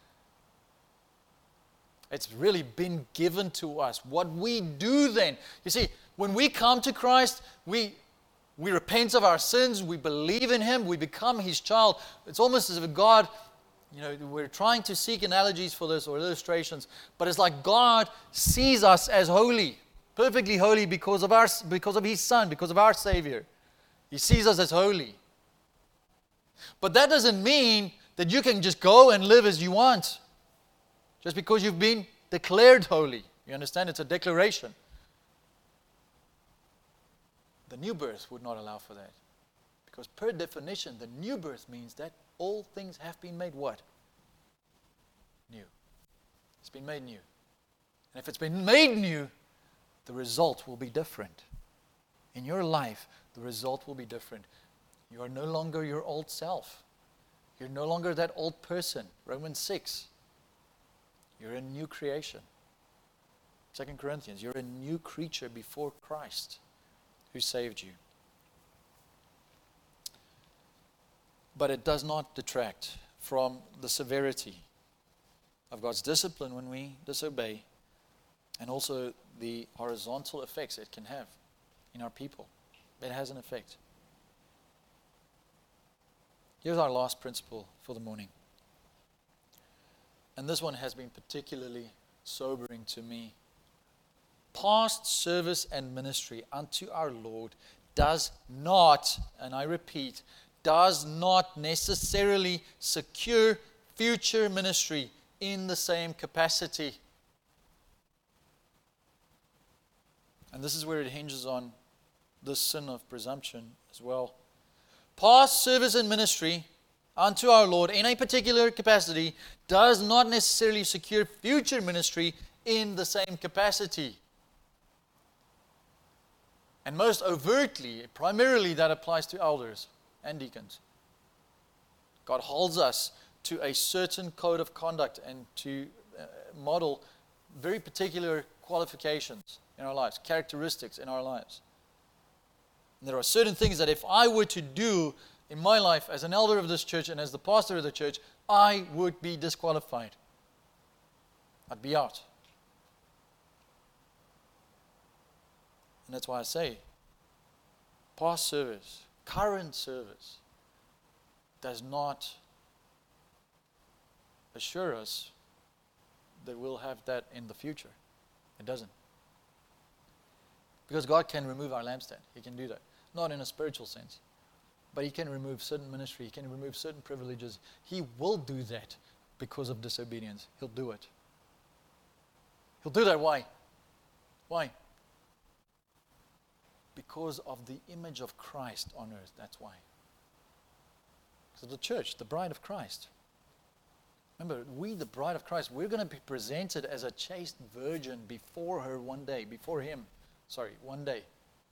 It's really been given to us. What we do then, you see, when we come to Christ, we we repent of our sins, we believe in Him, we become His child. It's almost as if God, you know, we're trying to seek analogies for this or illustrations, but it's like God sees us as holy, perfectly holy because of our because of His Son, because of our Savior. He sees us as holy. But that doesn't mean that you can just go and live as you want. Just because you've been declared holy. You understand? It's a declaration. The new birth would not allow for that. Because per definition, the new birth means that all things have been made what? New. It's been made new. And if it's been made new, the result will be different. In your life, the result will be different. You are no longer your old self. You're no longer that old person. Romans six. You're a new creation. Second Corinthians, you're a new creature before Christ who saved you. But it does not detract from the severity of God's discipline when we disobey, and also the horizontal effects it can have in our people. It has an effect. Here's our last principle for the morning. And this one has been particularly sobering to me. Past service and ministry unto our Lord does not, and I repeat, does not necessarily secure future ministry in the same capacity. And this is where it hinges on the sin of presumption as well. Past service and ministry unto our Lord in a particular capacity does not necessarily secure future ministry in the same capacity. And most overtly, primarily that applies to elders and deacons. God holds us to a certain code of conduct and to uh, model very particular qualifications in our lives, characteristics in our lives. And there are certain things that if I were to do in my life as an elder of this church and as the pastor of the church, I would be disqualified. I'd be out. And that's why I say, past service, current service does not assure us that we'll have that in the future. It doesn't. Because God can remove our lampstand. He can do that. Not in a spiritual sense. But He can remove certain ministry. He can remove certain privileges. He will do that because of disobedience. He'll do it. He'll do that. Why? Why? Because of the image of Christ on earth. That's why. Because of the church, the bride of Christ. Remember, we, the bride of Christ, we're going to be presented as a chaste virgin before her one day, before Him. Sorry, one day.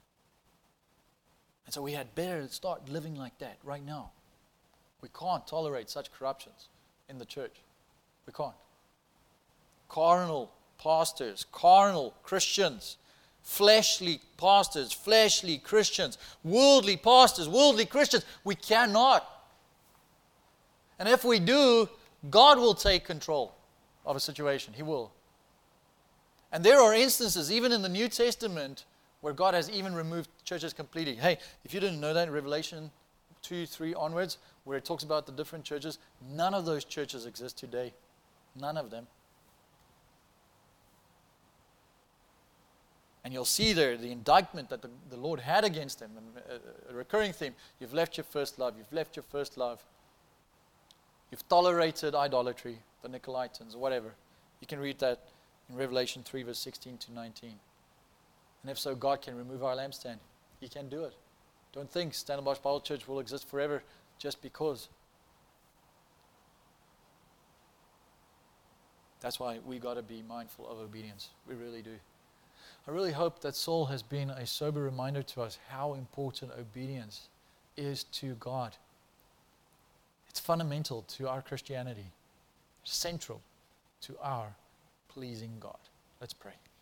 And so we had better start living like that right now. We can't tolerate such corruptions in the church. We can't. Carnal pastors, carnal Christians, fleshly pastors, fleshly Christians, worldly pastors, worldly Christians. We cannot. And if we do, God will take control of a situation. He will. And there are instances, even in the New Testament, where God has even removed churches completely. Hey, if you didn't know that, in Revelation two, three onwards, where it talks about the different churches, none of those churches exist today. None of them. And you'll see there the indictment that the, the Lord had against them, a, a recurring theme. You've left your first love. You've left your first love. You've tolerated idolatry, the Nicolaitans, or whatever. You can read that in Revelation three, verse sixteen to nineteen. And if so, God can remove our lampstand. He can do it. Don't think Stellenbosch Bible Church will exist forever just because. That's why we got to be mindful of obedience. We really do. I really hope that Saul has been a sober reminder to us how important obedience is to God. It's fundamental to our Christianity, central to our pleasing God. Let's pray.